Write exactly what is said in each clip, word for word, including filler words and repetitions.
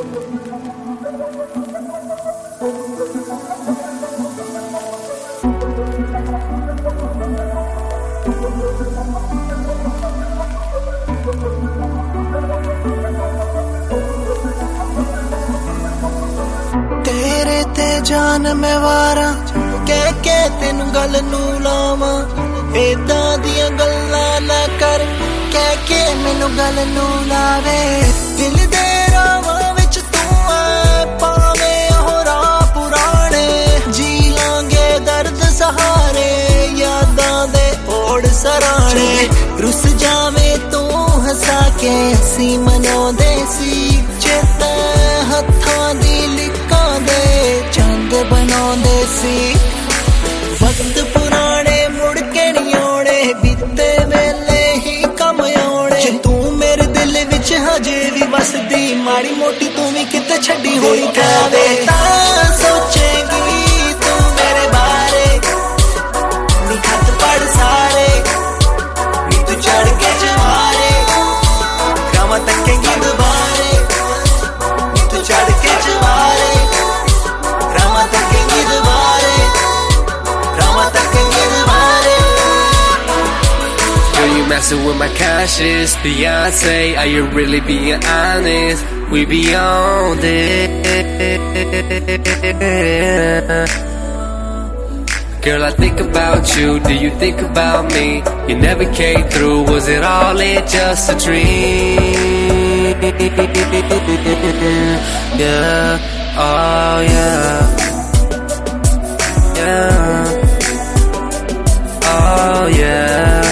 तेरे ते जान मैं वारा कह के तेन गल नू लावा, एदा दियां गल्लां ना कर कह के मैनू गल नू लावे। दिल दे रावां विच तू है पावे ओह राह पुराने, जी लांगे दर्द सहारे यादां दे ओड़ सराणे। रुस जावे तू हसा के असी मनाउंदे सी, चेता हत्थां दी लिकां दे चंद बनाउंदे सी। वक्त पुराने मुड़ के नहीं आने, बीते वेले ही कम आने। जे तू मेरे दिल विच हजे भी बसदी, माड़ी मोटी तू भी किते छड्डी होई कहवे तां सोचेगी तू मेरे बारे। नी खत पढ़ सारे नी तू चढ़ के जवारे, गावां तकेंगी दुबारे नी तू चढ़ के जवारे, गावां तकेंगी दुबारे। Are you messing with my conscience, Beyonce? Are you really being honest? We beyond it. Girl, I think about you. Do you think about me? You never came through. Was it all in just a dream? Yeah. Oh yeah. Yeah. Oh yeah.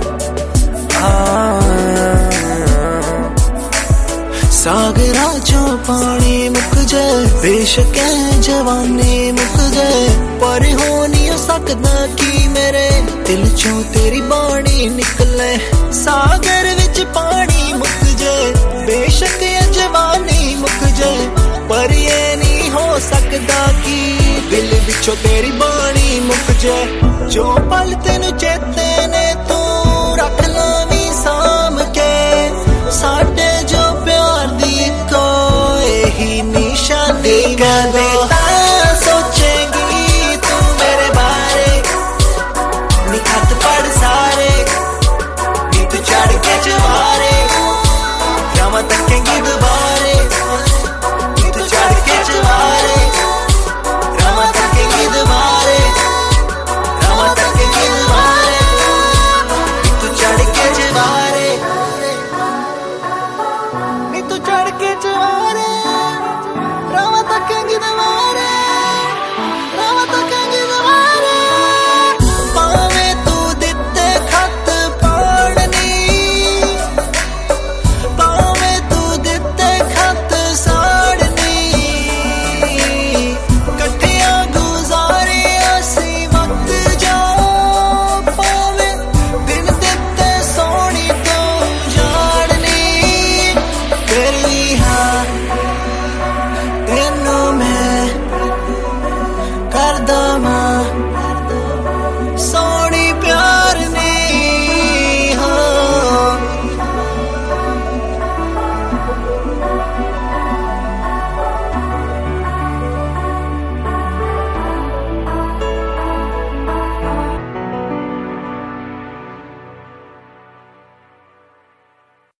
सागरा चो पानी मुक जाए, बेशक है जवानी मुक जाए, पर हो नहीं सकदा कि मेरे दिल चो तेरी बाणी निकले। सागर विच पानी मुक जाए, बेशक है जवानी मुक जाए, पर ये नहीं हो सकदा कि दिल विचों तेरी बाणी मुक जाए। जो पल तेनू चेते